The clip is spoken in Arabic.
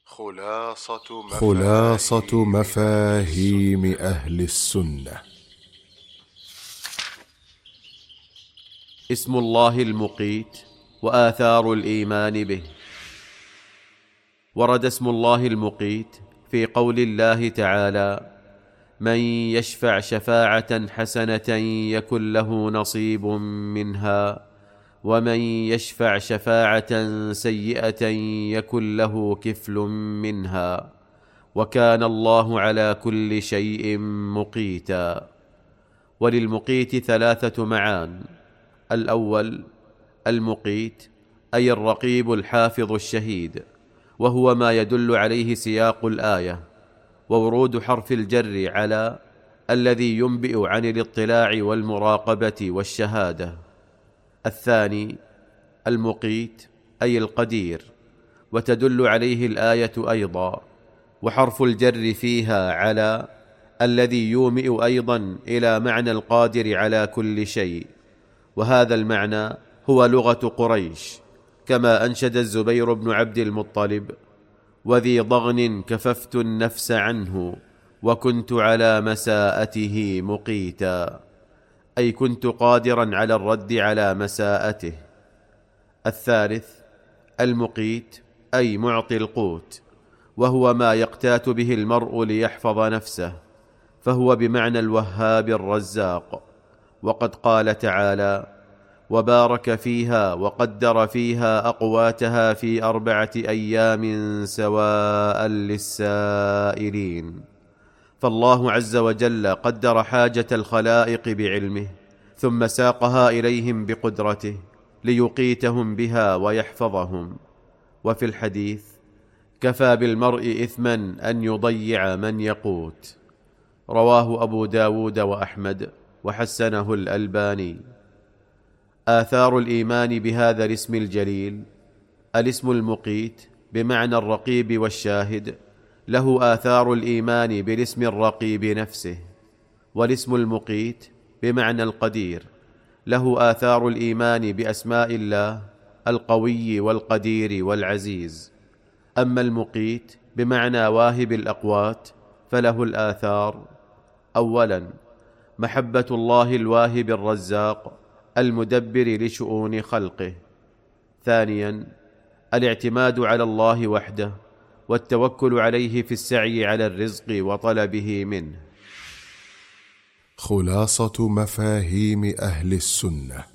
خلاصة مفاهيم أهل السنة. اسم الله المقيت وآثار الإيمان به. ورد اسم الله المقيت في قول الله تعالى: من يشفع شفاعة حسنة يكن له نصيب منها، ومن يشفع شفاعة سيئة يكن له كفل منها، وكان الله على كل شيء مقيتا. وللمقيت 3 معان: الأول المقيت أي الرقيب الحافظ الشهيد، وهو ما يدل عليه سياق الآية وورود حرف الجر على الذي ينبئ عن الاطلاع والمراقبة والشهادة. الثاني المقيت أي القدير، وتدل عليه الآية أيضا، وحرف الجر فيها على الذي يومئ أيضا إلى معنى القادر على كل شيء، وهذا المعنى هو لغة قريش، كما أنشد الزبير بن عبد المطلب: وذي ضغن كففت النفس عنه وكنت على مساءته مقيتا، أي كنت قادرا على الرد على مساءته. الثالث المقيت أي معطي القوت، وهو ما يقتات به المرء ليحفظ نفسه، فهو بمعنى الوهاب الرزاق. وقد قال تعالى: وبارك فيها وقدر فيها أقواتها في 4 أيام سواء للسائلين. فالله عز وجل قدر حاجة الخلائق بعلمه، ثم ساقها إليهم بقدرته ليقيتهم بها ويحفظهم. وفي الحديث: كفى بالمرء إثما أن يضيع من يقوت. رواه أبو داود وأحمد وحسنه الألباني. آثار الإيمان بهذا الاسم الجليل: الاسم المقيت بمعنى الرقيب والشاهد له آثار الإيمان بالاسم الرقيب نفسه، والاسم المقيت بمعنى القدير له آثار الإيمان بأسماء الله القوي والقدير والعزيز. أما المقيت بمعنى واهب الأقوات فله الآثار: أولا محبة الله الواهب الرزاق المدبر لشؤون خلقه. ثانيا الاعتماد على الله وحده والتوكل عليه في السعي على الرزق وطلبه منه. خلاصة مفاهيم أهل السنة.